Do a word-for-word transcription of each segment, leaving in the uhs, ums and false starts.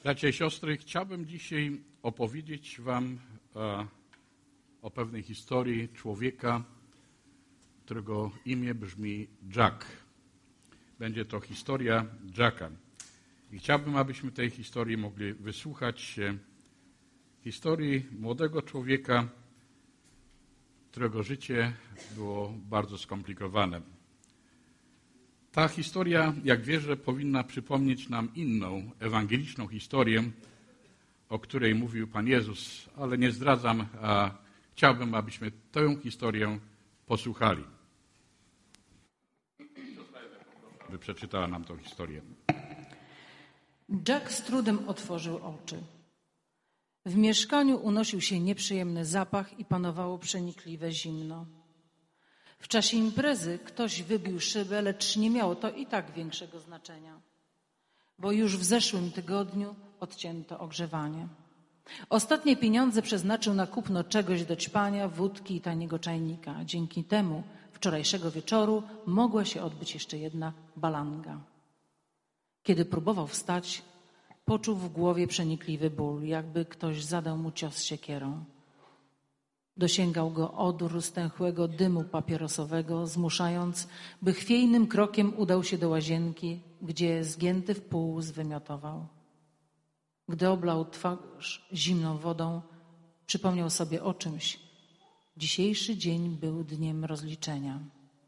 Bracia i siostry, chciałbym dzisiaj opowiedzieć wam e, o pewnej historii człowieka, którego imię brzmi Jack. Będzie to historia Jacka. I chciałbym, abyśmy tej historii mogli wysłuchać się. Historii młodego człowieka, którego życie było bardzo skomplikowane. Ta historia, jak wierzę, powinna przypomnieć nam inną, ewangeliczną historię, o której mówił Pan Jezus, ale nie zdradzam, a chciałbym, abyśmy tę historię posłuchali. By przeczytała nam tę historię. Jack z trudem otworzył oczy. W mieszkaniu unosił się nieprzyjemny zapach i panowało przenikliwe zimno. W czasie imprezy ktoś wybił szybę, lecz nie miało to i tak większego znaczenia, bo już w zeszłym tygodniu odcięto ogrzewanie. Ostatnie pieniądze przeznaczył na kupno czegoś do ćpania, wódki i taniego czajnika. Dzięki temu wczorajszego wieczoru mogła się odbyć jeszcze jedna balanga. Kiedy próbował wstać, poczuł w głowie przenikliwy ból, jakby ktoś zadał mu cios siekierą. Dosięgał go odór stęchłego dymu papierosowego, zmuszając, by chwiejnym krokiem udał się do łazienki, gdzie zgięty w pół zwymiotował. Gdy oblał twarz zimną wodą, przypomniał sobie o czymś. Dzisiejszy dzień był dniem rozliczenia.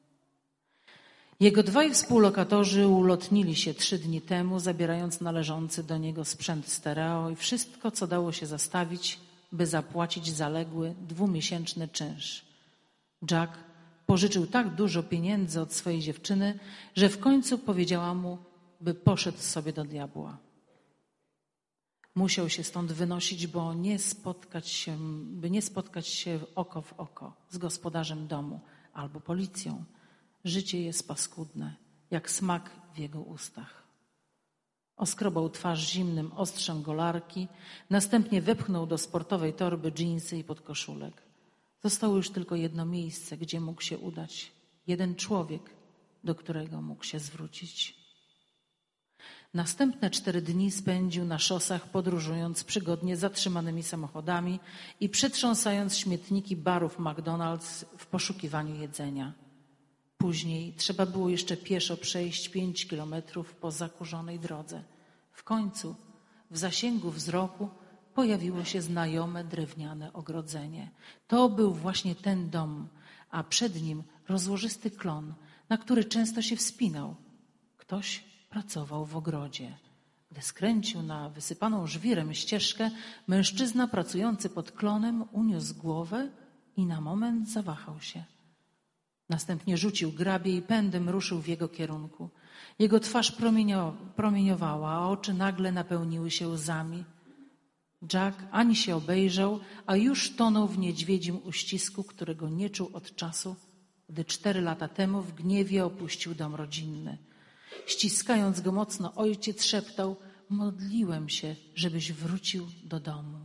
Jego dwaj współlokatorzy ulotnili się trzy dni temu, zabierając należący do niego sprzęt stereo i wszystko, co dało się zastawić, by zapłacić zaległy dwumiesięczny czynsz. Jack pożyczył tak dużo pieniędzy od swojej dziewczyny, że w końcu powiedziała mu, by poszedł sobie do diabła. Musiał się stąd wynosić, bo nie spotkać się, by nie spotkać się oko w oko z gospodarzem domu albo policją. Życie jest paskudne, jak smak w jego ustach. Oskrobał twarz zimnym ostrzem golarki, następnie wepchnął do sportowej torby dżinsy i podkoszulek. Zostało już tylko jedno miejsce, gdzie mógł się udać. Jeden człowiek, do którego mógł się zwrócić. Następne cztery dni spędził na szosach, podróżując przygodnie zatrzymanymi samochodami i przetrząsając śmietniki barów McDonald's w poszukiwaniu jedzenia. Później trzeba było jeszcze pieszo przejść pięć kilometrów po zakurzonej drodze. W końcu w zasięgu wzroku pojawiło się znajome drewniane ogrodzenie. To był właśnie ten dom, a przed nim rozłożysty klon, na który często się wspinał. Ktoś pracował w ogrodzie. Gdy skręcił na wysypaną żwirem ścieżkę, mężczyzna pracujący pod klonem uniósł głowę i na moment zawahał się. Następnie rzucił grabie i pędem ruszył w jego kierunku. Jego twarz promieniowała, a oczy nagle napełniły się łzami. Jack ani się obejrzał, a już tonął w niedźwiedzim uścisku, którego nie czuł od czasu, gdy cztery lata temu w gniewie opuścił dom rodzinny. Ściskając go mocno, ojciec szeptał: modliłem się, żebyś wrócił do domu.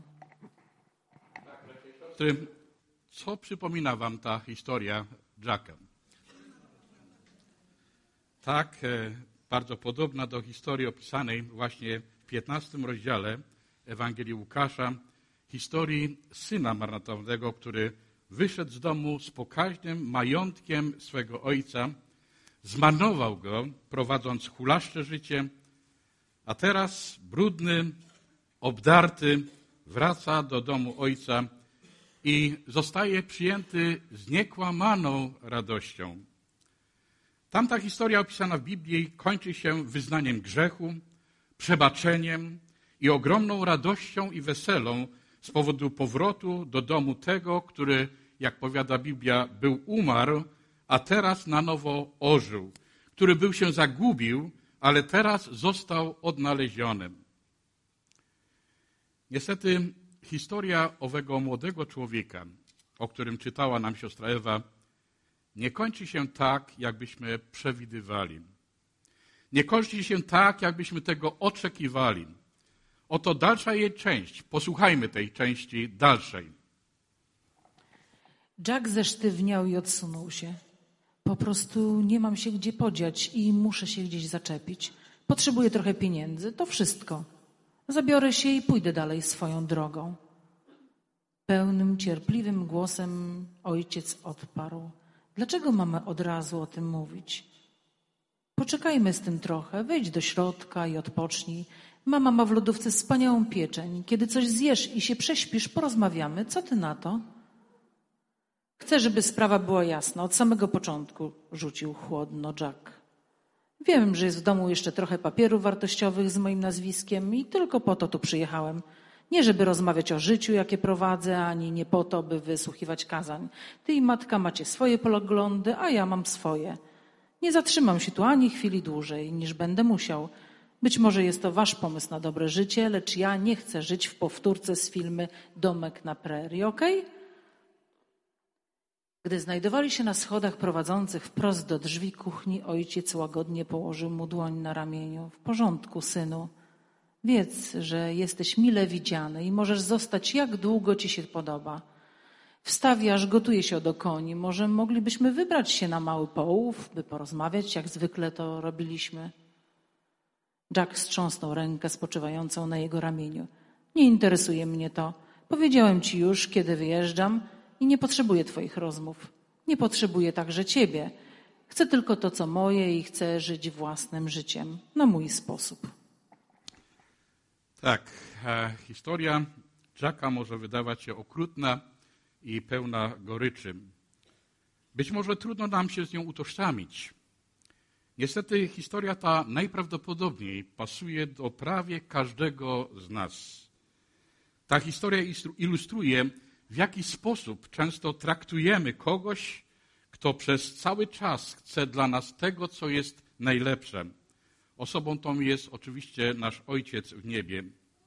Co przypomina wam ta historia Jacka? Tak, bardzo podobna do historii opisanej właśnie w piętnastym rozdziale Ewangelii Łukasza, historii syna marnotrawnego, który wyszedł z domu z pokaźnym majątkiem swego ojca, zmarnował go, prowadząc hulaszcze życie, a teraz brudny, obdarty, wraca do domu ojca i zostaje przyjęty z niekłamaną radością. Tamta historia opisana w Biblii kończy się wyznaniem grzechu, przebaczeniem i ogromną radością i weselą z powodu powrotu do domu tego, który, jak powiada Biblia, był umarł, a teraz na nowo ożył, który był się zagubił, ale teraz został odnaleziony. Niestety historia owego młodego człowieka, o którym czytała nam siostra Ewa, nie kończy się tak, jakbyśmy przewidywali. Nie kończy się tak, jakbyśmy tego oczekiwali. Oto dalsza jej część. Posłuchajmy tej części dalszej. Jack zesztywniał i odsunął się. Po prostu nie mam się gdzie podziać i muszę się gdzieś zaczepić. Potrzebuję trochę pieniędzy, to wszystko. Zabiorę się i pójdę dalej swoją drogą. Pełnym, cierpliwym głosem ojciec odparł. Dlaczego mamy od razu o tym mówić? Poczekajmy z tym trochę, wejdź do środka i odpocznij. Mama ma w lodówce wspaniałą pieczeń. Kiedy coś zjesz i się prześpisz, porozmawiamy. Co ty na to? Chcę, żeby sprawa była jasna. Od samego początku, rzucił chłodno Jack. Wiem, że jest w domu jeszcze trochę papierów wartościowych z moim nazwiskiem i tylko po to tu przyjechałem. Nie żeby rozmawiać o życiu, jakie prowadzę, ani nie po to, by wysłuchiwać kazań. Ty i matka macie swoje poglądy, a ja mam swoje. Nie zatrzymam się tu ani chwili dłużej, niż będę musiał. Być może jest to wasz pomysł na dobre życie, lecz ja nie chcę żyć w powtórce z filmu Domek na prerii, okej? Okay? Gdy znajdowali się na schodach prowadzących wprost do drzwi kuchni, ojciec łagodnie położył mu dłoń na ramieniu. W porządku, synu. Wiedz, że jesteś mile widziany i możesz zostać jak długo ci się podoba. Wstawiasz, gotuje się do koni. Może moglibyśmy wybrać się na mały połów, by porozmawiać, jak zwykle to robiliśmy. Jack strząsnął rękę spoczywającą na jego ramieniu. Nie interesuje mnie to. Powiedziałem ci już, kiedy wyjeżdżam i nie potrzebuję twoich rozmów. Nie potrzebuję także ciebie. Chcę tylko to, co moje i chcę żyć własnym życiem, na mój sposób. Tak, e, historia Jacka może wydawać się okrutna i pełna goryczy. Być może trudno nam się z nią utożsamić. Niestety historia ta najprawdopodobniej pasuje do prawie każdego z nas. Ta historia ilustruje, w jaki sposób często traktujemy kogoś, kto przez cały czas chce dla nas tego, co jest najlepsze. Osobą tą jest oczywiście nasz Ojciec w niebie.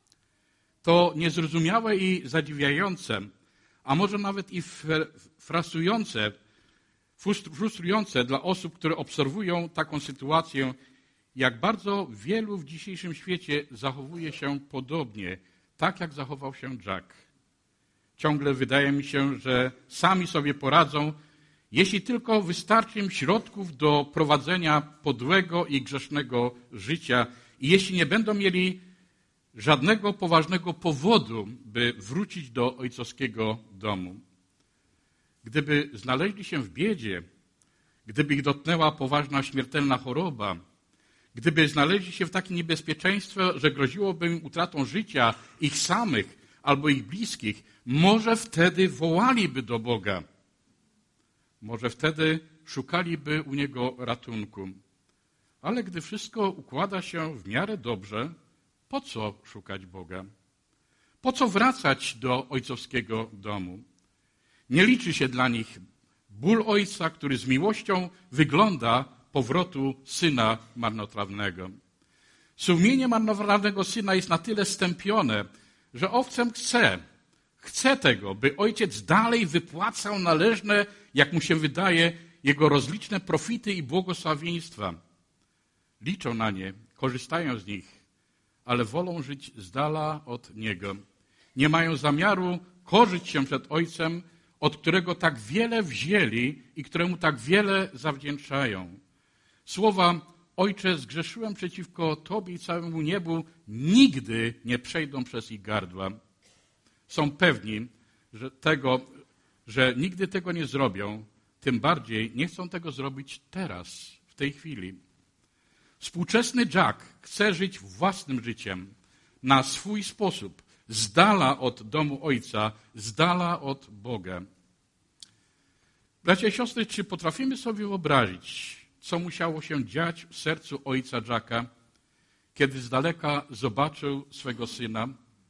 To niezrozumiałe i zadziwiające, a może nawet i frustrujące, frustrujące dla osób, które obserwują taką sytuację, jak bardzo wielu w dzisiejszym świecie zachowuje się podobnie, tak jak zachował się Jack. Ciągle wydaje mi się, że sami sobie poradzą, jeśli tylko wystarczy im środków do prowadzenia podłego i grzesznego życia i jeśli nie będą mieli żadnego poważnego powodu, by wrócić do ojcowskiego domu. Gdyby znaleźli się w biedzie, gdyby ich dotknęła poważna śmiertelna choroba, gdyby znaleźli się w takim niebezpieczeństwie, że groziłoby im utratą życia ich samych albo ich bliskich, może wtedy wołaliby do Boga. Może wtedy szukaliby u Niego ratunku. Ale gdy wszystko układa się w miarę dobrze, po co szukać Boga? Po co wracać do ojcowskiego domu? Nie liczy się dla nich ból ojca, który z miłością wygląda powrotu syna marnotrawnego. Sumienie marnotrawnego syna jest na tyle stępione, że owcem chce, chce tego, by ojciec dalej wypłacał należne, jak mu się wydaje, jego rozliczne profity i błogosławieństwa. Liczą na nie, korzystają z nich, ale wolą żyć z dala od niego. Nie mają zamiaru korzyć się przed ojcem, od którego tak wiele wzięli i któremu tak wiele zawdzięczają. Słowa: Ojcze, zgrzeszyłem przeciwko Tobie i całemu niebu, nigdy nie przejdą przez ich gardła. Są pewni, że, tego, że nigdy tego nie zrobią, tym bardziej nie chcą tego zrobić teraz, w tej chwili. Współczesny Jack chce żyć własnym życiem, na swój sposób, z dala od domu ojca, z dala od Boga. Bracia i siostry, czy potrafimy sobie wyobrazić, co musiało się dziać w sercu ojca Jacka, kiedy z daleka zobaczył swego syna?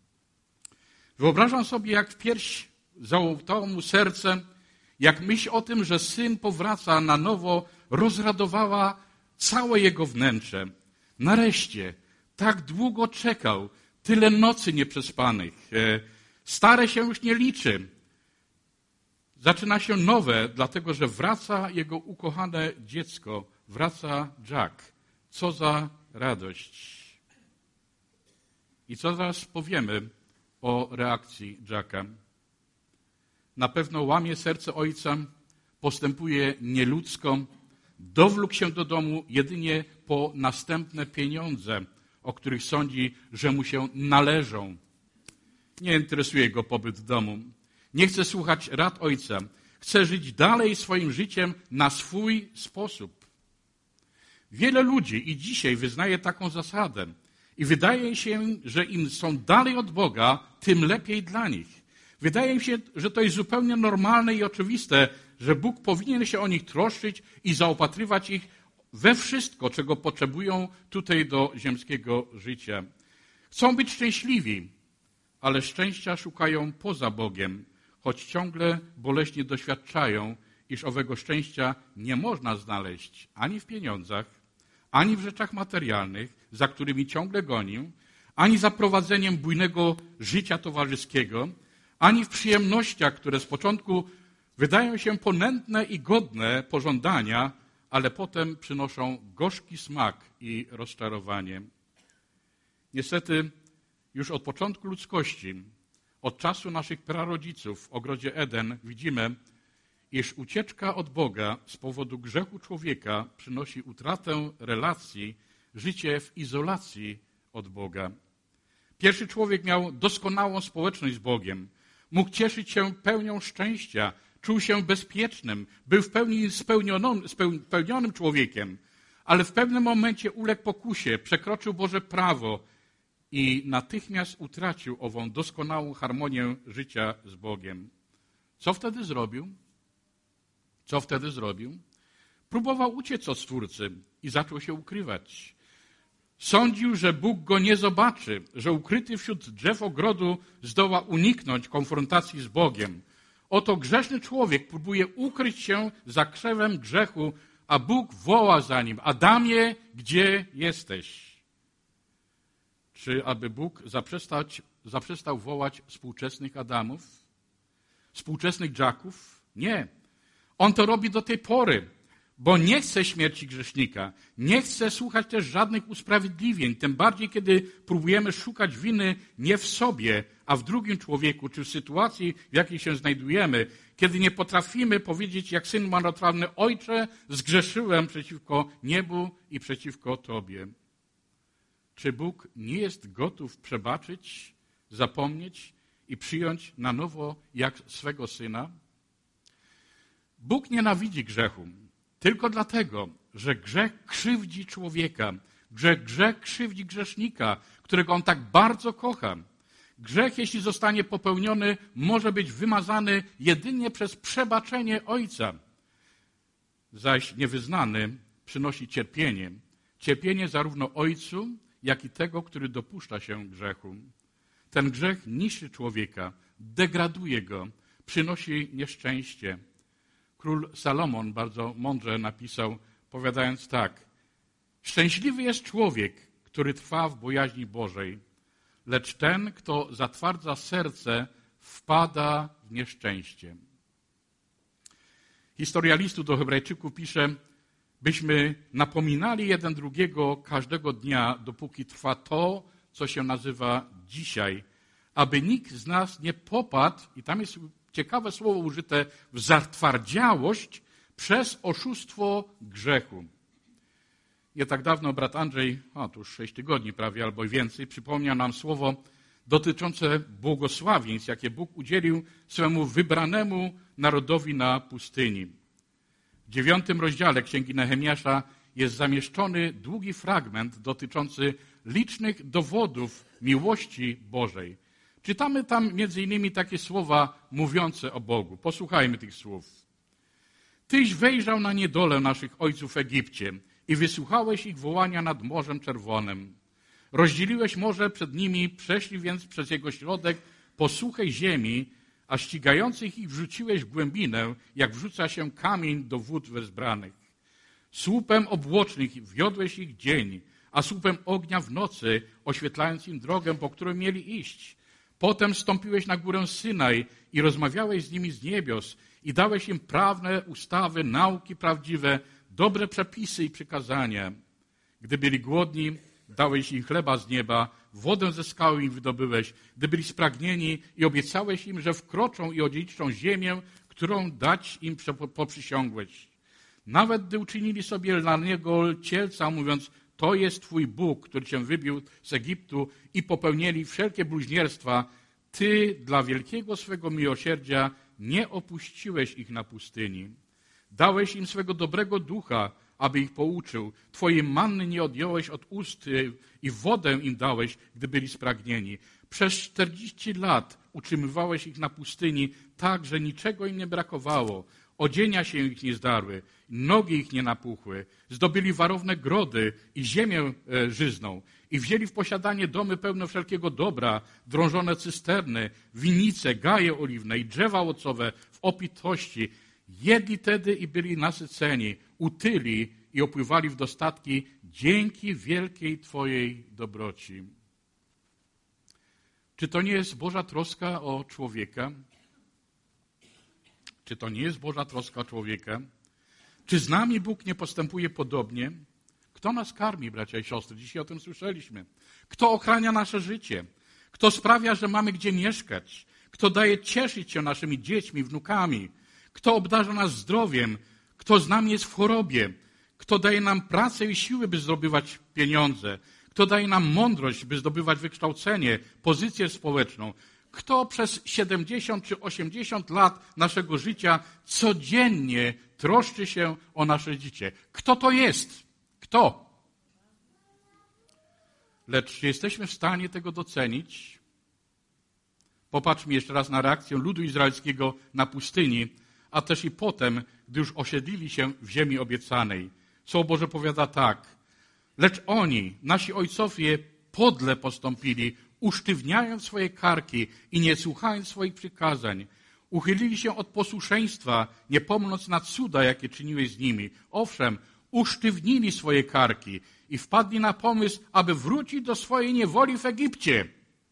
Wyobrażam sobie, jak w pierś załotało mu serce, jak myśl o tym, że syn powraca na nowo, rozradowała całe jego wnętrze. Nareszcie, tak długo czekał, tyle nocy nieprzespanych. Stare się już nie liczy. Zaczyna się nowe, dlatego że wraca jego ukochane dziecko, wraca Jack. Co za radość. I co zaraz powiemy o reakcji Jacka. Na pewno łamie serce ojca, postępuje nieludzko, dowlókł się do domu jedynie po następne pieniądze, o których sądzi, że mu się należą. Nie interesuje go pobyt w domu. Nie chce słuchać rad ojca. Chce żyć dalej swoim życiem na swój sposób. Wiele ludzi i dzisiaj wyznaje taką zasadę. I wydaje się, że im są dalej od Boga, tym lepiej dla nich. Wydaje mi się, że to jest zupełnie normalne i oczywiste, że Bóg powinien się o nich troszczyć i zaopatrywać ich we wszystko, czego potrzebują tutaj do ziemskiego życia. Chcą być szczęśliwi, ale szczęścia szukają poza Bogiem, choć ciągle boleśnie doświadczają, iż owego szczęścia nie można znaleźć ani w pieniądzach, ani w rzeczach materialnych, za którymi ciągle gonią, ani za prowadzeniem bujnego życia towarzyskiego, ani w przyjemnościach, które z początku wydają się ponętne i godne pożądania, ale potem przynoszą gorzki smak i rozczarowanie. Niestety, już od początku ludzkości, od czasu naszych prarodziców w ogrodzie Eden widzimy, iż ucieczka od Boga z powodu grzechu człowieka przynosi utratę relacji, życie w izolacji od Boga. Pierwszy człowiek miał doskonałą społeczność z Bogiem. Mógł cieszyć się pełnią szczęścia, czuł się bezpiecznym, był w pełni spełnionym, spełnionym człowiekiem, ale w pewnym momencie uległ pokusie, przekroczył Boże prawo i natychmiast utracił ową doskonałą harmonię życia z Bogiem. Co wtedy zrobił? Co wtedy zrobił? Próbował uciec od Stwórcy i zaczął się ukrywać. Sądził, że Bóg go nie zobaczy, że ukryty wśród drzew ogrodu zdoła uniknąć konfrontacji z Bogiem. Oto grzeszny człowiek próbuje ukryć się za krzewem grzechu, a Bóg woła za nim: Adamie, gdzie jesteś? Czy aby Bóg zaprzestał, zaprzestał wołać współczesnych Adamów? Współczesnych Jacków? Nie. On to robi do tej pory, bo nie chce śmierci grzesznika. Nie chce słuchać też żadnych usprawiedliwień, tym bardziej, kiedy próbujemy szukać winy nie w sobie, a w drugim człowieku, czy w sytuacji, w jakiej się znajdujemy, kiedy nie potrafimy powiedzieć, jak syn marnotrawny: Ojcze, zgrzeszyłem przeciwko niebu i przeciwko Tobie. Czy Bóg nie jest gotów przebaczyć, zapomnieć i przyjąć na nowo jak swego Syna? Bóg nienawidzi grzechu tylko dlatego, że grzech krzywdzi człowieka, że grzech krzywdzi grzesznika, którego On tak bardzo kocha. Grzech, jeśli zostanie popełniony, może być wymazany jedynie przez przebaczenie Ojca. Zaś niewyznany przynosi cierpienie. Cierpienie zarówno Ojcu, jak i tego, który dopuszcza się grzechu. Ten grzech niszczy człowieka, degraduje go, przynosi nieszczęście. Król Salomon bardzo mądrze napisał, powiadając tak: Szczęśliwy jest człowiek, który trwa w bojaźni Bożej, lecz ten, kto zatwardza serce, wpada w nieszczęście. Historia listu do Hebrajczyków pisze, byśmy napominali jeden drugiego każdego dnia, dopóki trwa to, co się nazywa dzisiaj, aby nikt z nas nie popadł, i tam jest ciekawe słowo użyte, w zatwardziałość przez oszustwo grzechu. Nie tak dawno brat Andrzej, a to już sześć tygodni prawie albo i więcej, przypomniał nam słowo dotyczące błogosławieństw, jakie Bóg udzielił swemu wybranemu narodowi na pustyni. W dziewiątym rozdziale Księgi Nehemiasza jest zamieszczony długi fragment dotyczący licznych dowodów miłości Bożej. Czytamy tam między innymi takie słowa mówiące o Bogu. Posłuchajmy tych słów. Tyś wejrzał na niedolę naszych ojców w Egipcie i wysłuchałeś ich wołania nad Morzem Czerwonym. Rozdzieliłeś morze przed nimi, przeszli więc przez jego środek po suchej ziemi, a ścigających ich wrzuciłeś w głębinę, jak wrzuca się kamień do wód wezbranych. Słupem obłocznych wiodłeś ich dzień, a słupem ognia w nocy, oświetlając im drogę, po której mieli iść. Potem stąpiłeś na górę Synaj i rozmawiałeś z nimi z niebios i dałeś im prawne ustawy, nauki prawdziwe, dobre przepisy i przykazania. Gdy byli głodni, dałeś im chleba z nieba, wodę ze skały im wydobyłeś. Gdy byli spragnieni i obiecałeś im, że wkroczą i odziedziczą ziemię, którą dać im poprzysiągłeś. Nawet gdy uczynili sobie dla niego cielca, mówiąc, to jest Twój Bóg, który Cię wybił z Egiptu i popełnili wszelkie bluźnierstwa, Ty dla wielkiego swego miłosierdzia nie opuściłeś ich na pustyni. Dałeś im swego dobrego ducha, aby ich pouczył. Twojej manny nie odjąłeś od ust i wodę im dałeś, gdy byli spragnieni. Przez czterdzieści lat utrzymywałeś ich na pustyni tak, że niczego im nie brakowało. Odzienia się ich nie zdarły, nogi ich nie napuchły. Zdobyli warowne grody i ziemię e, żyzną. I wzięli w posiadanie domy pełne wszelkiego dobra, drążone cysterny, winnice, gaje oliwne i drzewa owocowe w obfitości. Jedli tedy i byli nasyceni, utyli i opływali w dostatki dzięki wielkiej Twojej dobroci. Czy to nie jest Boża troska o człowieka? Czy to nie jest Boża troska o człowieka? Czy z nami Bóg nie postępuje podobnie? Kto nas karmi, bracia i siostry? Dzisiaj o tym słyszeliśmy. Kto ochrania nasze życie? Kto sprawia, że mamy gdzie mieszkać? Kto daje cieszyć się naszymi dziećmi, wnukami? Kto obdarza nas zdrowiem? Kto z nami jest w chorobie? Kto daje nam pracę i siły, by zdobywać pieniądze? Kto daje nam mądrość, by zdobywać wykształcenie, pozycję społeczną? Kto przez siedemdziesiąt czy osiemdziesiąt lat naszego życia codziennie troszczy się o nasze życie? Kto to jest? Kto? Lecz czy jesteśmy w stanie tego docenić? Popatrzmy jeszcze raz na reakcję ludu izraelskiego na pustyni, a też i potem, gdy już osiedlili się w ziemi obiecanej. Słowo Boże powiada tak. Lecz oni, nasi ojcowie, podle postąpili, usztywniając swoje karki i nie słuchając swoich przykazań. Uchylili się od posłuszeństwa, nie pomnąc na cuda, jakie czyniłeś z nimi. Owszem, usztywnili swoje karki i wpadli na pomysł, aby wrócić do swojej niewoli w Egipcie.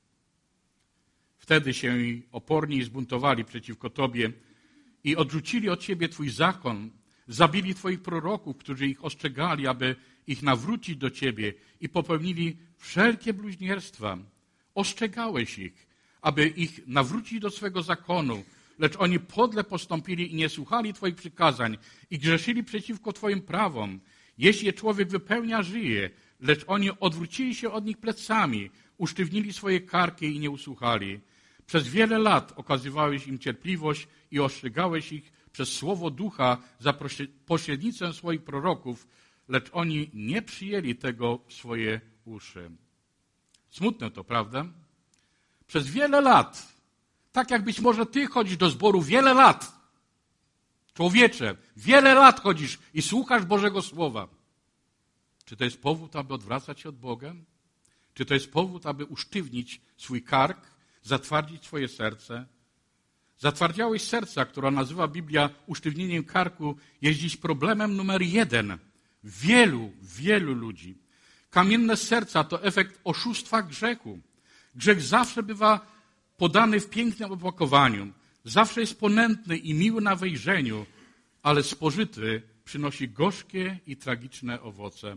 Wtedy się oporni zbuntowali przeciwko Tobie i odrzucili od Ciebie Twój zakon. Zabili Twoich proroków, którzy ich ostrzegali, aby ich nawrócić do Ciebie i popełnili wszelkie bluźnierstwa. Ostrzegałeś ich, aby ich nawrócić do swego zakonu, lecz oni podle postąpili i nie słuchali Twoich przykazań i grzeszyli przeciwko Twoim prawom. Jeśli je człowiek wypełnia, żyje, lecz oni odwrócili się od nich plecami, usztywnili swoje karki i nie usłuchali. Przez wiele lat okazywałeś im cierpliwość i ostrzegałeś ich przez słowo ducha za pośrednictwem swoich proroków, lecz oni nie przyjęli tego w swoje uszy. Smutne to, prawda? Przez wiele lat, tak jak być może ty chodzisz do zboru wiele lat, człowiecze, wiele lat chodzisz i słuchasz Bożego Słowa. Czy to jest powód, aby odwracać się od Boga? Czy to jest powód, aby usztywnić swój kark, zatwardzić swoje serce? Zatwardziałość serca, która nazywa Biblia usztywnieniem karku, jest dziś problemem numer jeden wielu, wielu ludzi. Kamienne serca to efekt oszustwa grzechu. Grzech zawsze bywa podany w pięknym opakowaniu. Zawsze jest ponętny i miły na wejrzeniu, ale spożyty przynosi gorzkie i tragiczne owoce.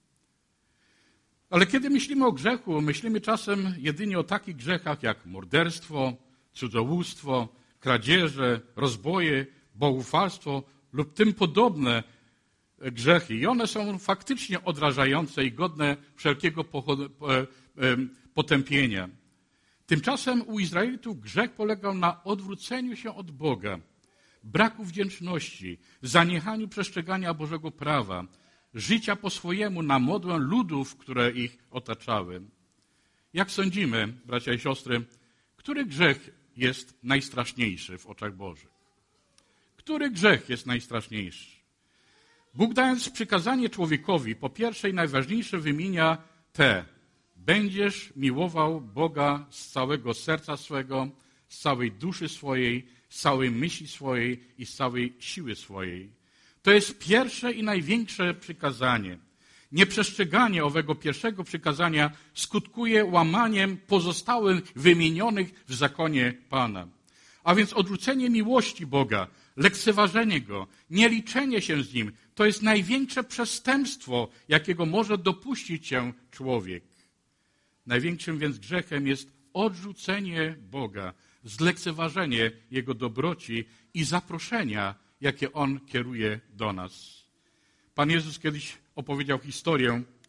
Ale kiedy myślimy o grzechu, myślimy czasem jedynie o takich grzechach jak morderstwo, cudzołóstwo, kradzieże, rozboje, bałwochwalstwo lub tym podobne grzechy. I one są faktycznie odrażające i godne wszelkiego potępienia. Tymczasem u Izraelitów grzech polegał na odwróceniu się od Boga, braku wdzięczności, zaniechaniu przestrzegania Bożego prawa, życia po swojemu na modłę ludów, które ich otaczały. Jak sądzimy, bracia i siostry, który grzech jest najstraszniejszy w oczach Bożych? Który grzech jest najstraszniejszy? Bóg, dając przykazanie człowiekowi, po pierwsze i najważniejsze wymienia te. Będziesz miłował Boga z całego serca swego, z całej duszy swojej, z całej myśli swojej i z całej siły swojej. To jest pierwsze i największe przykazanie. Nieprzestrzeganie owego pierwszego przykazania skutkuje łamaniem pozostałych wymienionych w zakonie Pana. A więc odrzucenie miłości Boga, lekceważenie Go, nieliczenie się z Nim, to jest największe przestępstwo, jakiego może dopuścić się człowiek. Największym więc grzechem jest odrzucenie Boga, zlekceważenie Jego dobroci i zaproszenia, jakie On kieruje do nas. Pan Jezus kiedyś opowiedział historię,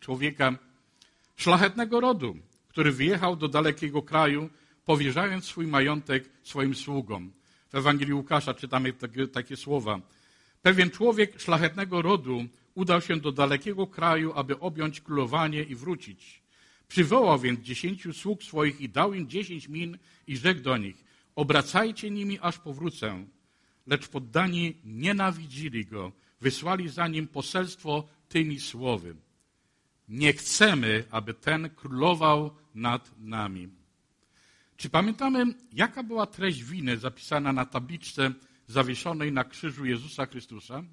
człowieka szlachetnego rodu, który wyjechał do dalekiego kraju, powierzając swój majątek swoim sługom. W Ewangelii Łukasza czytamy takie, takie słowa. Pewien człowiek szlachetnego rodu udał się do dalekiego kraju, aby objąć królowanie i wrócić. Przywołał więc dziesięciu sług swoich i dał im dziesięć min i rzekł do nich, obracajcie nimi, aż powrócę. Lecz poddani nienawidzili go, wysłali za nim poselstwo tymi słowy. Nie chcemy, aby ten królował nad nami. Czy pamiętamy, jaka była treść winy zapisana na tabliczce zawieszonej na krzyżu Jezusa Chrystusa?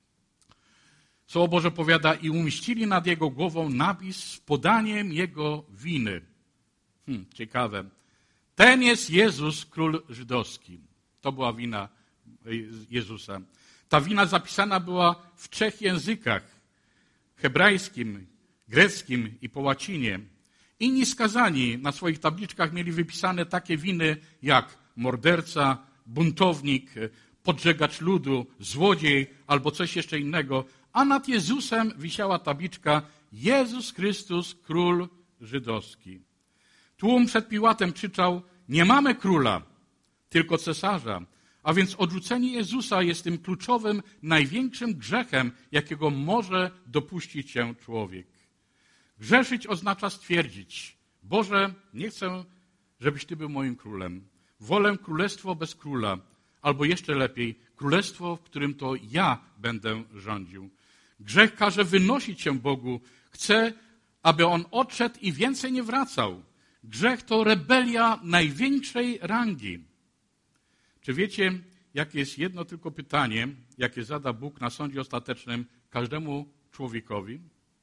Słowo Boże powiada, i umieścili nad jego głową napis z podaniem jego winy. Hmm, ciekawe. Ten jest Jezus, król żydowski. To była wina Jezusa. Ta wina zapisana była w trzech językach. Hebrajskim, greckim i po łacinie. Inni skazani na swoich tabliczkach mieli wypisane takie winy jak morderca, buntownik, podżegacz ludu, złodziej albo coś jeszcze innego, a nad Jezusem wisiała tabliczka Jezus Chrystus, król żydowski. Tłum przed Piłatem krzyczał, nie mamy króla, tylko cesarza. A więc odrzucenie Jezusa jest tym kluczowym, największym grzechem, jakiego może dopuścić się człowiek. Grzeszyć oznacza stwierdzić, Boże, nie chcę, żebyś Ty był moim królem. Wolę królestwo bez króla, albo jeszcze lepiej, królestwo, w którym to ja będę rządził. Grzech każe wynosić się Bogu. Chce, aby On odszedł i więcej nie wracał. Grzech to rebelia największej rangi. Czy wiecie, jakie jest jedno tylko pytanie, jakie zada Bóg na sądzie ostatecznym każdemu człowiekowi?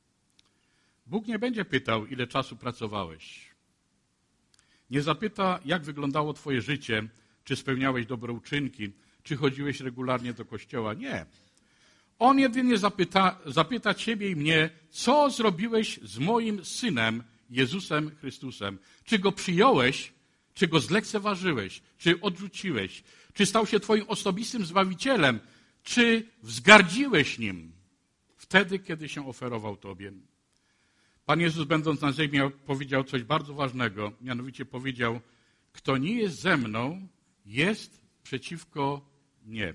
Bóg nie będzie pytał, ile czasu pracowałeś. Nie zapyta, jak wyglądało twoje życie, czy spełniałeś dobre uczynki, czy chodziłeś regularnie do kościoła. Nie. On jedynie zapyta, zapyta ciebie i mnie, co zrobiłeś z moim Synem, Jezusem Chrystusem. Czy Go przyjąłeś, czy Go zlekceważyłeś, czy odrzuciłeś, czy stał się twoim osobistym Zbawicielem, czy wzgardziłeś Nim wtedy, kiedy się oferował tobie. Pan Jezus, będąc na ziemi, powiedział coś bardzo ważnego, mianowicie powiedział, kto nie jest ze mną, jest przeciwko mnie.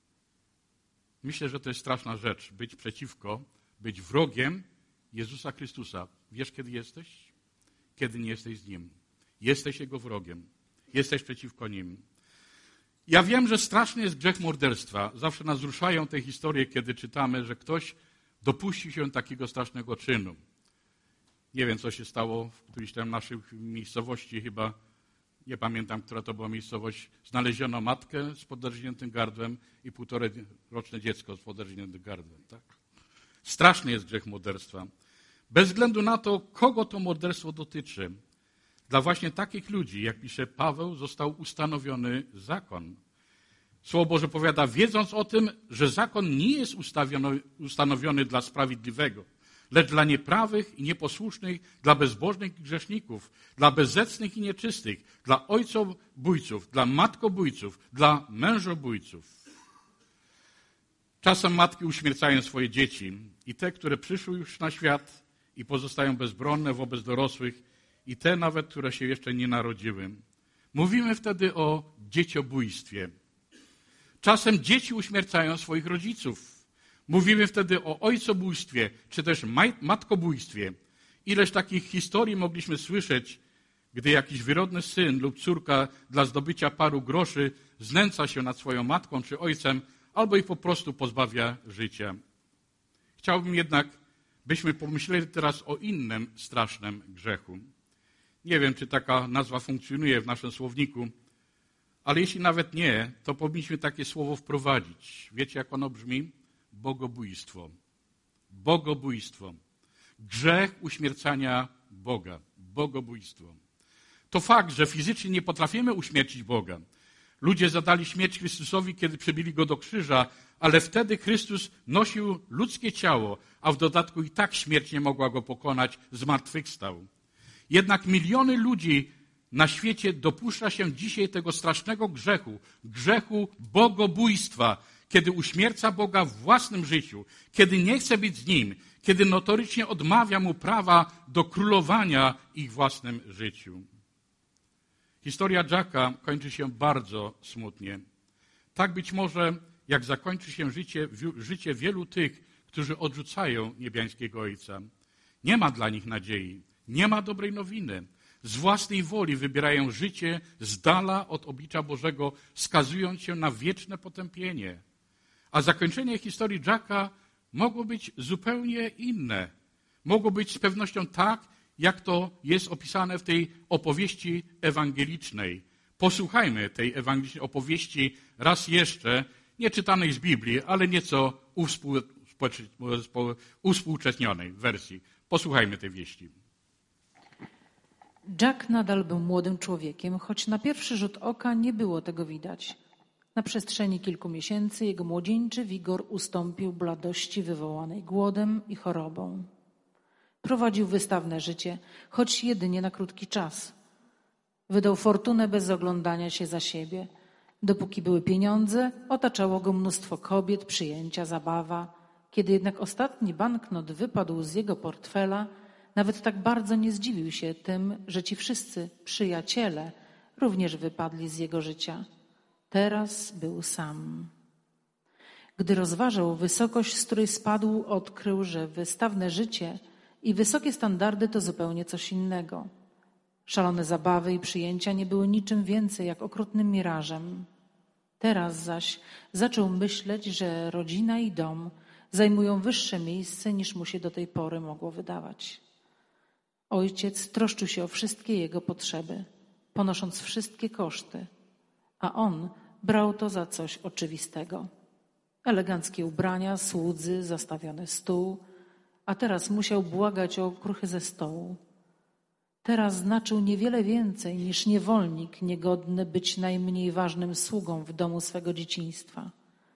Myślę, że to jest straszna rzecz, być przeciwko, być wrogiem Jezusa Chrystusa. Wiesz, kiedy jesteś? Kiedy nie jesteś z Nim. Jesteś Jego wrogiem. Jesteś przeciwko Nim. Ja wiem, że straszny jest grzech morderstwa. Zawsze nas ruszają te historie, kiedy czytamy, że ktoś dopuścił się takiego strasznego czynu. Nie wiem, co się stało w którejś tam naszych miejscowości, chyba, nie pamiętam, która to była miejscowość, znaleziono matkę z poderżniętym gardłem i półtorej roczne dziecko z poderżniętym gardłem. Tak? Straszny jest grzech morderstwa. Bez względu na to, kogo to morderstwo dotyczy. Dla właśnie takich ludzi, jak pisze Paweł, został ustanowiony zakon. Słowo Boże powiada, wiedząc o tym, że zakon nie jest ustanowiony dla sprawiedliwego, lecz dla nieprawych i nieposłusznych, dla bezbożnych i grzeszników, dla bezzecnych i nieczystych, dla ojcobójców, dla matkobójców, dla mężobójców. Czasem matki uśmiercają swoje dzieci i te, które przyszły już na świat i pozostają bezbronne wobec dorosłych i te nawet, które się jeszcze nie narodziły. Mówimy wtedy o dzieciobójstwie. Czasem dzieci uśmiercają swoich rodziców. Mówimy wtedy o ojcobójstwie, czy też matkobójstwie. Ileż takich historii mogliśmy słyszeć, gdy jakiś wyrodny syn lub córka dla zdobycia paru groszy znęca się nad swoją matką czy ojcem, albo ich po prostu pozbawia życia. Chciałbym jednak, byśmy pomyśleli teraz o innym strasznym grzechu. Nie wiem, czy taka nazwa funkcjonuje w naszym słowniku, ale jeśli nawet nie, to powinniśmy takie słowo wprowadzić. Wiecie, jak ono brzmi? Bogobójstwo. Bogobójstwo. Grzech uśmiercania Boga. Bogobójstwo. To fakt, że fizycznie nie potrafimy uśmiercić Boga. Ludzie zadali śmierć Chrystusowi, kiedy przybili Go do krzyża, ale wtedy Chrystus nosił ludzkie ciało, a w dodatku i tak śmierć nie mogła Go pokonać, zmartwychwstał. Jednak miliony ludzi na świecie dopuszcza się dzisiaj tego strasznego grzechu, grzechu bogobójstwa, kiedy uśmierca Boga w własnym życiu, kiedy nie chce być z Nim, kiedy notorycznie odmawia Mu prawa do królowania ich własnym życiu. Historia Jacka kończy się bardzo smutnie. Tak być może, jak zakończy się życie, życie wielu tych, którzy odrzucają niebiańskiego Ojca. Nie ma dla nich nadziei, nie ma dobrej nowiny. Z własnej woli wybierają życie z dala od oblicza Bożego, skazując się na wieczne potępienie. A zakończenie historii Jacka mogło być zupełnie inne. Mogło być z pewnością tak, jak to jest opisane w tej opowieści ewangelicznej. Posłuchajmy tej ewangelicznej opowieści raz jeszcze, nie czytanej z Biblii, ale nieco uwspółcześnionej wersji. Posłuchajmy tej wieści. Jack nadal był młodym człowiekiem, choć na pierwszy rzut oka nie było tego widać. Na przestrzeni kilku miesięcy jego młodzieńczy wigor ustąpił bladości wywołanej głodem i chorobą. Prowadził wystawne życie, choć jedynie na krótki czas. Wydał fortunę bez oglądania się za siebie. Dopóki były pieniądze, otaczało go mnóstwo kobiet, przyjęcia, zabawa. Kiedy jednak ostatni banknot wypadł z jego portfela, nawet tak bardzo nie zdziwił się tym, że ci wszyscy przyjaciele również wypadli z jego życia. Teraz był sam. Gdy rozważał wysokość, z której spadł, odkrył, że wystawne życie i wysokie standardy to zupełnie coś innego. Szalone zabawy i przyjęcia nie były niczym więcej jak okrutnym mirażem. Teraz zaś zaczął myśleć, że rodzina i dom zajmują wyższe miejsce, niż mu się do tej pory mogło wydawać. Ojciec troszczył się o wszystkie jego potrzeby, ponosząc wszystkie koszty, a on brał to za coś oczywistego. Eleganckie ubrania, słudzy, zastawiony stół, a teraz musiał błagać o okruchy ze stołu. Teraz znaczył niewiele więcej niż niewolnik, niegodny być najmniej ważnym sługą w domu swego dzieciństwa.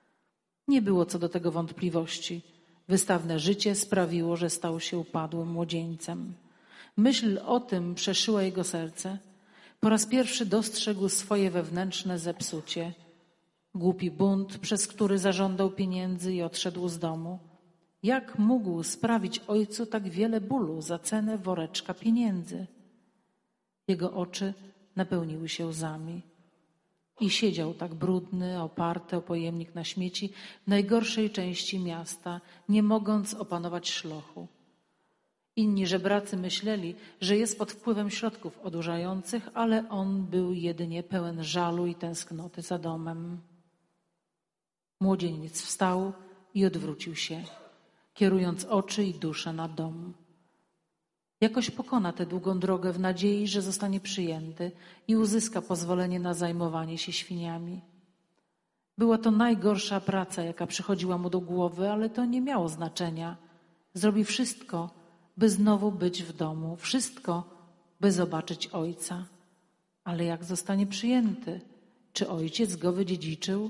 Nie było co do tego wątpliwości. Wystawne życie sprawiło, że stał się upadłym młodzieńcem. Myśl o tym przeszyła jego serce. Po raz pierwszy dostrzegł swoje wewnętrzne zepsucie. Głupi bunt, przez który zażądał pieniędzy i odszedł z domu. Jak mógł sprawić ojcu tak wiele bólu za cenę woreczka pieniędzy? Jego oczy napełniły się łzami. I siedział tak brudny, oparty o pojemnik na śmieci w najgorszej części miasta, nie mogąc opanować szlochu. Inni żebracy myśleli, że jest pod wpływem środków odurzających, ale on był jedynie pełen żalu i tęsknoty za domem. Młodzieniec wstał i odwrócił się, kierując oczy i duszę na dom. Jakoś pokona tę długą drogę w nadziei, że zostanie przyjęty i uzyska pozwolenie na zajmowanie się świniami. Była to najgorsza praca, jaka przychodziła mu do głowy, ale to nie miało znaczenia. Zrobi wszystko, by znowu być w domu, wszystko, by zobaczyć ojca. Ale jak zostanie przyjęty? Czy ojciec go wydziedziczył?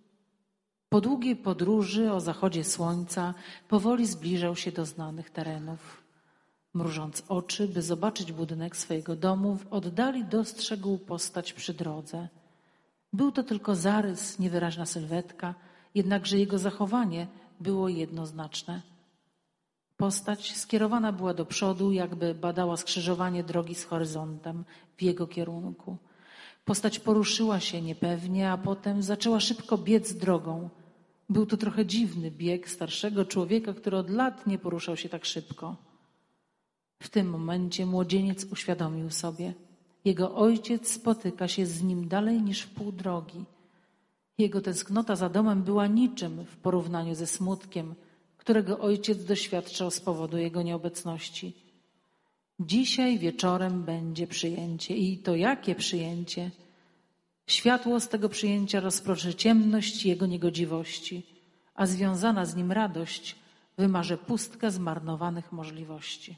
Po długiej podróży o zachodzie słońca powoli zbliżał się do znanych terenów. Mrużąc oczy, by zobaczyć budynek swojego domu, w oddali dostrzegł postać przy drodze. Był to tylko zarys, niewyraźna sylwetka, jednakże jego zachowanie było jednoznaczne. Postać skierowana była do przodu, jakby badała skrzyżowanie drogi z horyzontem w jego kierunku. Postać poruszyła się niepewnie, a potem zaczęła szybko biec drogą. Był to trochę dziwny bieg starszego człowieka, który od lat nie poruszał się tak szybko. W tym momencie młodzieniec uświadomił sobie, jego ojciec spotyka się z nim dalej niż w pół drogi. Jego tęsknota za domem była niczym w porównaniu ze smutkiem, którego ojciec doświadczał z powodu jego nieobecności. Dzisiaj wieczorem będzie przyjęcie. I to jakie przyjęcie? Światło z tego przyjęcia rozproszy ciemność jego niegodziwości, a związana z nim radość wymaże pustkę zmarnowanych możliwości.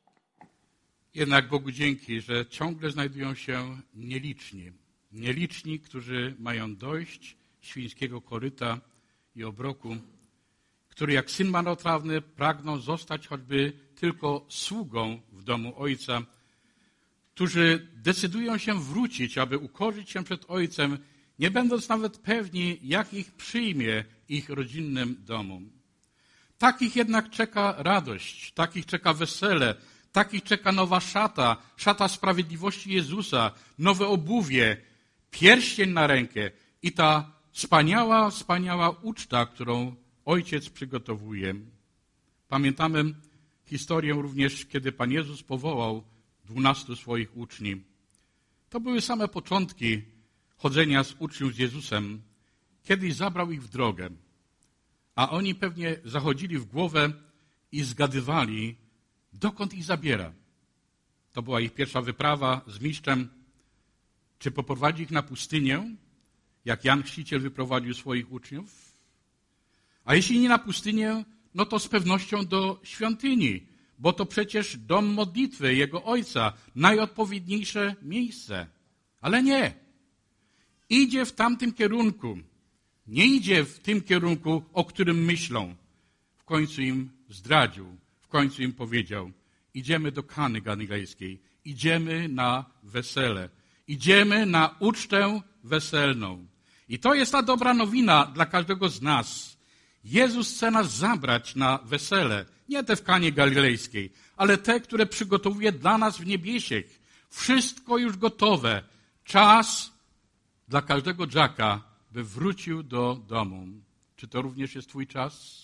Jednak Bogu dzięki, że ciągle znajdują się nieliczni. Nieliczni, którzy mają dojść świńskiego koryta i obroku, który jak syn marnotrawny pragną zostać choćby tylko sługą w domu Ojca, którzy decydują się wrócić, aby ukorzyć się przed Ojcem nie będąc nawet pewni, jak ich przyjmie ich rodzinnym domu. Takich jednak czeka radość, takich czeka wesele, takich czeka nowa szata, szata sprawiedliwości Jezusa, nowe obuwie, pierścień na rękę i ta wspaniała, wspaniała uczta, którą Ojciec przygotowuje. Pamiętamy historię również, kiedy Pan Jezus powołał dwunastu swoich uczniów. To były same początki chodzenia z uczniów z Jezusem. Kiedyś zabrał ich w drogę, a oni pewnie zachodzili w głowę i zgadywali, dokąd ich zabiera. To była ich pierwsza wyprawa z mistrzem. Czy poprowadzi ich na pustynię, jak Jan Chrzciciel wyprowadził swoich uczniów? A jeśli nie na pustynię, no to z pewnością do świątyni, bo to przecież dom modlitwy Jego Ojca, najodpowiedniejsze miejsce. Ale nie. Idzie w tamtym kierunku. Nie idzie w tym kierunku, o którym myślą. W końcu im zdradził, w końcu im powiedział, idziemy do Kany Galilejskiej, idziemy na wesele, idziemy na ucztę weselną. I to jest ta dobra nowina dla każdego z nas. Jezus chce nas zabrać na wesele, nie te w Kanie Galilejskiej, ale te, które przygotowuje dla nas w niebiesiech. Wszystko już gotowe. Czas dla każdego Jacka, by wrócił do domu. Czy to również jest twój czas?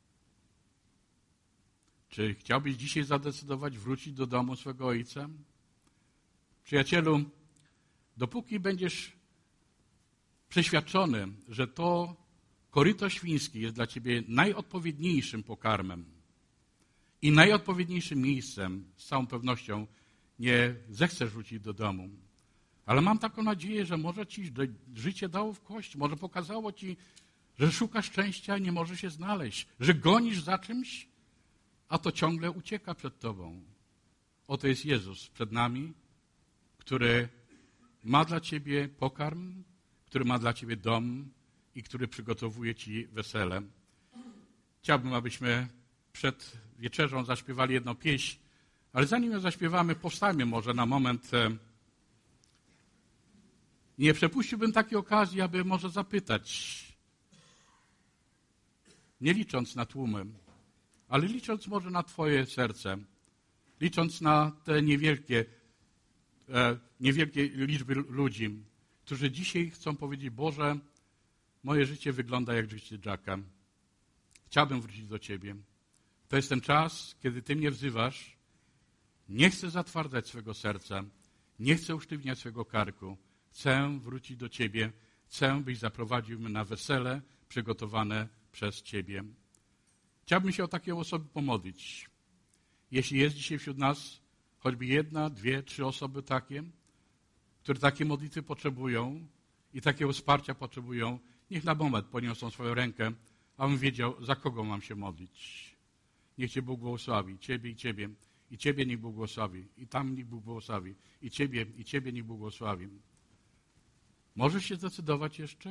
Czy chciałbyś dzisiaj zadecydować wrócić do domu swego ojca? Przyjacielu, dopóki będziesz przeświadczony, że to koryto świńskie jest dla ciebie najodpowiedniejszym pokarmem i najodpowiedniejszym miejscem, z całą pewnością nie zechcesz wrócić do domu. Ale mam taką nadzieję, że może ci życie dało w kość, może pokazało ci, że szukasz szczęścia i nie możesz się znaleźć, że gonisz za czymś, a to ciągle ucieka przed tobą. Oto jest Jezus przed nami, który ma dla ciebie pokarm, który ma dla ciebie dom i który przygotowuje ci wesele. Chciałbym, abyśmy przed wieczerzą zaśpiewali jedną pieśń, ale zanim ją zaśpiewamy, powstajmy może na moment. Nie przepuściłbym takiej okazji, aby może zapytać, nie licząc na tłumy, ale licząc może na twoje serce, licząc na te niewielkie, e, niewielkie liczby ludzi, którzy dzisiaj chcą powiedzieć, Boże, moje życie wygląda jak życie Jacka. Chciałbym wrócić do Ciebie. To jest ten czas, kiedy Ty mnie wzywasz. Nie chcę zatwardzać swego serca. Nie chcę usztywniać swego karku. Chcę wrócić do Ciebie. Chcę, byś zaprowadził mnie na wesele przygotowane przez Ciebie. Chciałbym się o takie osoby pomodlić. Jeśli jest dzisiaj wśród nas choćby jedna, dwie, trzy osoby takie, które takie modlitwy potrzebują i takiego wsparcia potrzebują, niech na moment podniosą swoją rękę, abym wiedział, za kogo mam się modlić. Niech Cię Bóg błogosławi, Ciebie i Ciebie, i Ciebie niech Bóg błogosławi, i tam niech Bóg błogosławi, i Ciebie, i Ciebie niech Bóg błogosławi. Możesz się zdecydować jeszcze?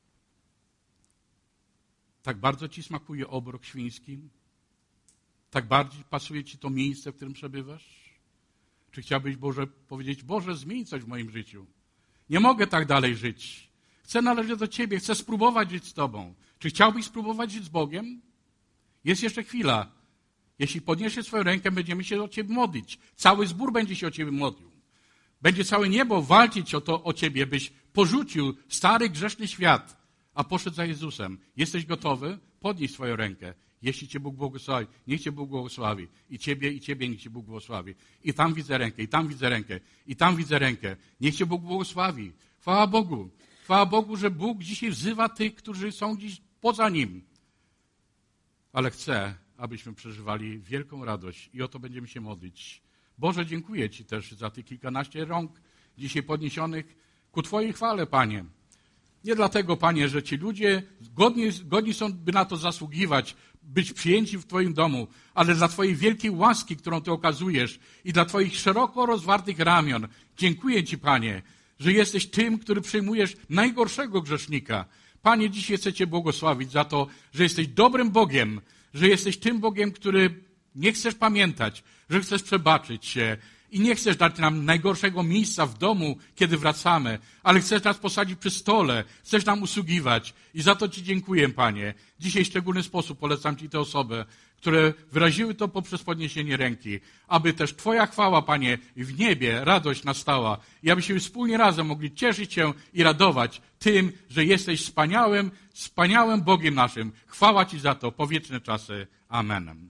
Tak bardzo Ci smakuje obrok świński? Tak bardziej pasuje Ci to miejsce, w którym przebywasz? Czy chciałbyś, Boże, powiedzieć, Boże, zmień coś w moim życiu. Nie mogę tak dalej żyć. Chcę należeć do Ciebie, chcę spróbować żyć z Tobą. Czy chciałbyś spróbować żyć z Bogiem? Jest jeszcze chwila. Jeśli podniesiesz swoją rękę, będziemy się o Ciebie modlić. Cały zbór będzie się o Ciebie modlił. Będzie całe niebo walczyć o to, o Ciebie, byś porzucił stary, grzeszny świat, a poszedł za Jezusem. Jesteś gotowy? Podnieś swoją rękę. Jeśli Cię Bóg błogosławi, niech Cię Bóg błogosławi. I Ciebie, i Ciebie niech Cię Bóg błogosławi. I tam widzę rękę, i tam widzę rękę, i tam widzę rękę. Niech Cię Bóg błogosławi. Chwała Bogu. Chwała Bogu, że Bóg dzisiaj wzywa tych, którzy są dziś poza Nim. Ale chcę, abyśmy przeżywali wielką radość i o to będziemy się modlić. Boże, dziękuję Ci też za tych kilkanaście rąk dzisiaj podniesionych ku Twojej chwale, Panie. Nie dlatego, Panie, że ci ludzie godni, godni są, by na to zasługiwać, być przyjęci w Twoim domu, ale dla Twojej wielkiej łaski, którą Ty okazujesz i dla Twoich szeroko rozwartych ramion. Dziękuję Ci, Panie, że jesteś tym, który przyjmujesz najgorszego grzesznika. Panie, dzisiaj chcę Cię błogosławić za to, że jesteś dobrym Bogiem, że jesteś tym Bogiem, który nie chcesz pamiętać, że chcesz przebaczyć się i nie chcesz dać nam najgorszego miejsca w domu, kiedy wracamy, ale chcesz nas posadzić przy stole, chcesz nam usługiwać i za to Ci dziękuję, Panie. Dzisiaj w szczególny sposób polecam Ci te osoby, które wyraziły to poprzez podniesienie ręki, aby też Twoja chwała, Panie, w niebie radość nastała i abyśmy wspólnie razem mogli cieszyć się i radować tym, że jesteś wspaniałym, wspaniałym Bogiem naszym. Chwała Ci za to po wieczne czasy. Amen.